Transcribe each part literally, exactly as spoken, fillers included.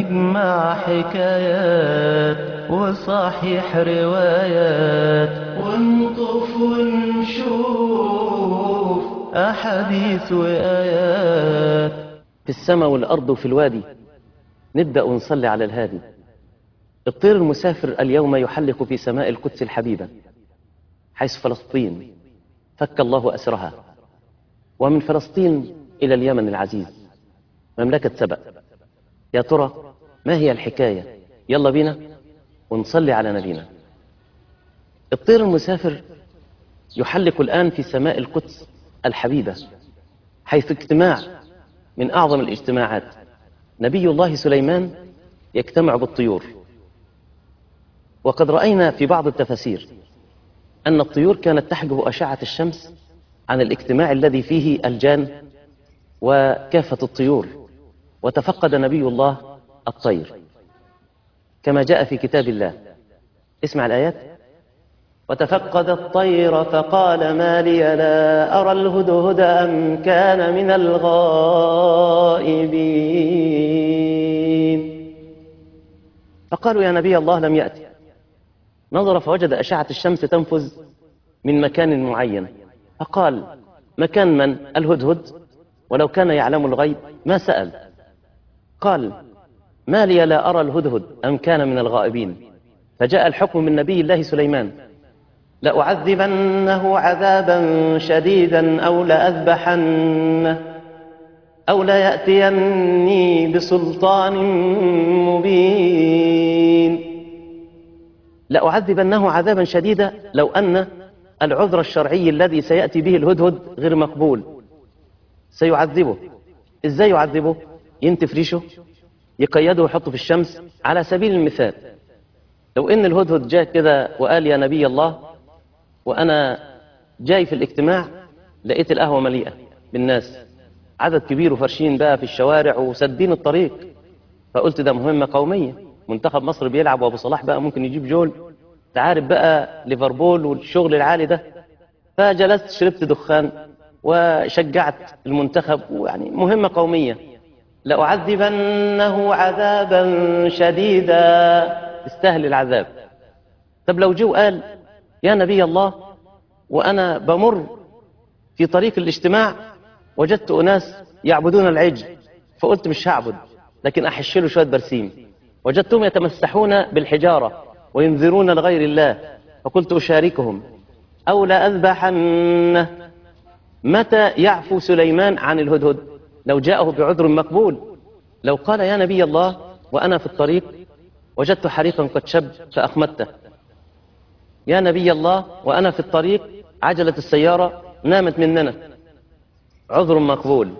نجمع حكايات وصحيح روايات، ونطوف ونشوف أحاديث وآيات. في السماء والأرض وفي الوادي نبدأ ونصلي على الهادي. الطير المسافر اليوم يحلق في سماء القدس الحبيبة، حيث فلسطين فك الله أسرها، ومن فلسطين إلى اليمن العزيز مملكة سبأ. يا ترى ما هي الحكاية؟ يلا بينا ونصلي على نبينا. الطير المسافر يحلق الآن في سماء القدس الحبيبة، حيث اجتماع من أعظم الاجتماعات. نبي الله سليمان يجتمع بالطيور، وقد رأينا في بعض التفاسير أن الطيور كانت تحجب أشعة الشمس عن الاجتماع الذي فيه الجان وكافة الطيور، وتفقد نبي الله الطير كما جاء في كتاب الله. اسمع الآيات: وتفقد الطير فقال ما لي لا أرى الهدهد أم كان من الغائبين. فقالوا يا نبي الله لم يأتي. نظر فوجد أشعة الشمس تنفذ من مكان معين، فقال مكان من؟ الهدهد، ولو كان يعلم الغيب ما سأل. قال ما لي لا أرى الهدهد أم كان من الغائبين. فجاء الحكم من نبي الله سليمان: لأعذبنه عذابا شديدا أو لأذبحنه أو ليأتيني بسلطان مبين. لأعذبنه عذابا شديدا، لو أن العذر الشرعي الذي سيأتي به الهدهد غير مقبول سيعذبه. إزاي يعذبه؟ ينتف ريشه، يقيده ويحطه في الشمس. على سبيل المثال، لو إن الهدهد جاء كده وقال يا نبي الله، وأنا جاي في الاجتماع لقيت القهوة مليئة بالناس، عدد كبير وفرشين بقى في الشوارع وسدين الطريق، فقلت ده مهمة قومية، منتخب مصر بيلعب وأبو صلاح بقى ممكن يجيب جول، تعارف بقى ليفربول والشغل العالي ده. فجلست شربت دخان وشجعت المنتخب، ويعني مهمة قومية. لأعذبنه عذابا شديدا، استهل العذاب. طب لو جو قال يا نبي الله وأنا بمر في طريق الاجتماع وجدت أناس يعبدون العجل، فقلت مش هعبد لكن أحش له شوية برسيم، وجدتهم يتمسحون بالحجارة وينذرون لغير الله، فقلت أشاركهم أو لا أذبحنه. متى يعفو سليمان عن الهدهد؟ لو جاءه بعذر مقبول. لو قال يا نبي الله وأنا في الطريق وجدت حريقا قد شب فأخمدته، يا نبي الله وأنا في الطريق عجلة السيارة نامت مننا، عذر مقبول.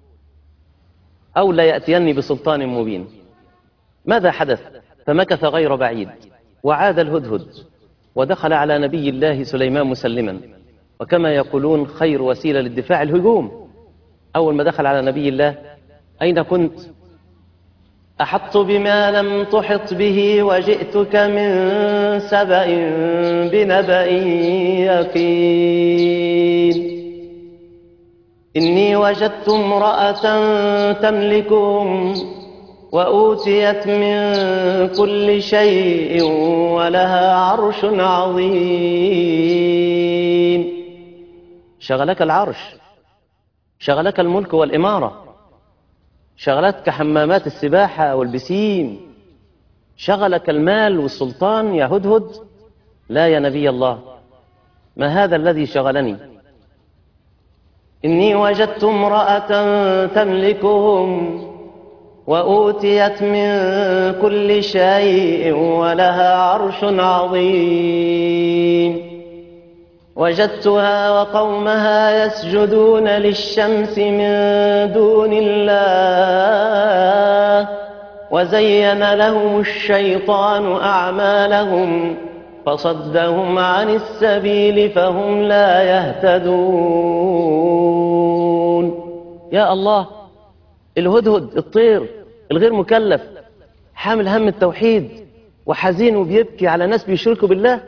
أو لا يأتيني بسلطان مبين. ماذا حدث؟ فمكث غير بعيد وعاد الهدهد ودخل على نبي الله سليمان مسلما، وكما يقولون خير وسيلة للدفاع الهجوم. أول ما دخل على نبي الله: أين كنت؟ أحطت بما لم تحط به وجئتك من سبأ بنبأ يقين. إني وجدت امرأة تملكهم وأوتيت من كل شيء ولها عرش عظيم. شغلك العرش، شغلك الملك والإمارة، شغلتك حمامات السباحة والبسين، شغلك المال والسلطان يا هدهد؟ لا يا نبي الله، ما هذا الذي شغلني. إني وجدت امرأة تملكهم وأوتيت من كل شيء ولها عرش عظيم. وجدتها وقومها يسجدون للشمس من دون الله وزين لهم الشيطان أعمالهم فصدهم عن السبيل فهم لا يهتدون. يا الله، الهدهد الطير الغير مكلف حامل هم التوحيد وحزين وبيبكي على ناس بيشركوا بالله،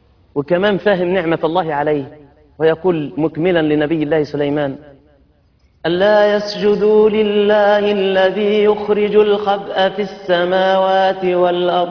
وكمان فاهم نعمة الله عليه، ويقول مكملا لنبي الله سليمان: ألا يسجدوا لله الذي يخرج الخبأ في السماوات والأرض.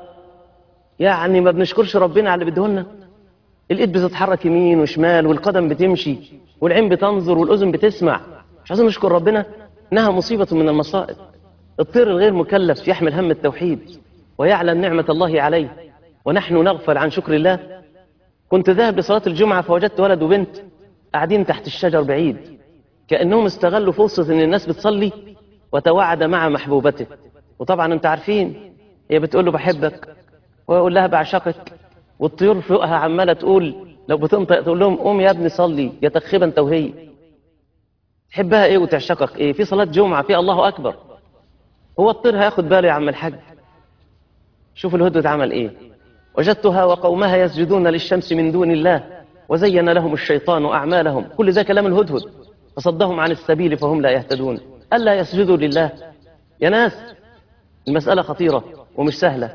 يعني ما بنشكرش ربنا على اللي بدهولنا؟ الإيد بتتحرك يمين وشمال، والقدم بتمشي، والعين بتنظر، والأذن بتسمع. مش عايزين نشكر ربنا؟ إنها مصيبة من المصائب. الطير الغير مكلف يحمل هم التوحيد ويعلم نعمة الله عليه، ونحن نغفل عن شكر الله. كنت ذاهب لصلاة الجمعة فوجدت ولد وبنت قاعدين تحت الشجر بعيد، كأنهم استغلوا فرصة إن الناس بتصلي وتوعد مع محبوبته. وطبعا انت عارفين، هي بتقول له بحبك ويقول لها بعشقك، والطيور فوقها عمالة تقول، لو بتنطق تقول لهم قوم يا ابني صلي، يا تخيبا انت وهي. تحبها ايه وتعشقك ايه؟ في صلاة جمعة، في الله أكبر. هو الطير هياخد باله يا عم الحاج؟ شوف الهدهد عمل ايه. وجدتها وقومها يسجدون للشمس من دون الله وزين لهم الشيطان أعمالهم. كل ذا كلام الهدهد، فصدهم عن السبيل فهم لا يهتدون. ألا يسجدوا لله؟ يا ناس المسألة خطيرة ومش سهلة.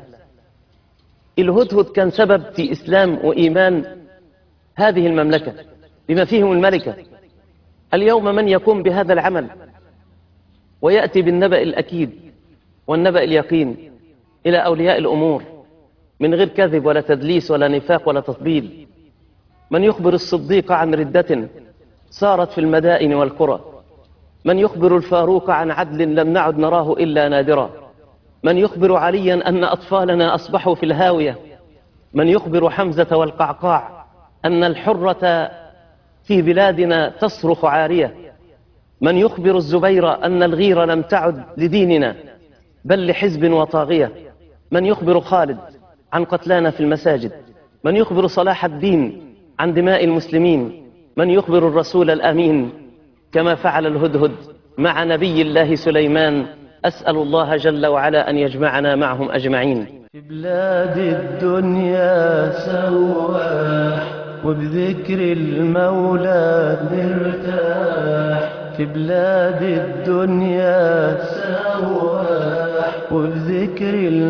الهدهد كان سبب في إسلام وإيمان هذه المملكة بما فيهم الملكة. اليوم من يقوم بهذا العمل ويأتي بالنبأ الأكيد والنبأ اليقين إلى أولياء الأمور من غير كذب ولا تدليس ولا نفاق ولا تطبيل؟ من يخبر الصديق عن ردة صارت في المدائن والقرى؟ من يخبر الفاروق عن عدل لم نعد نراه إلا نادرا؟ من يخبر عليا أن أطفالنا أصبحوا في الهاوية؟ من يخبر حمزة والقعقاع أن الحرة في بلادنا تصرخ عارية؟ من يخبر الزبير أن الغيرة لم تعد لديننا بل لحزب وطاغية؟ من يخبر خالد عن قتلانا في المساجد؟ من يخبر صلاح الدين عن دماء المسلمين؟ من يخبر الرسول الأمين كما فعل الهدهد مع نبي الله سليمان؟ أسأل الله جل وعلا أن يجمعنا معهم أجمعين. في بلاد الدنيا سواح وبذكر المولى نرتاح. في بلاد الدنيا سواح وبذكر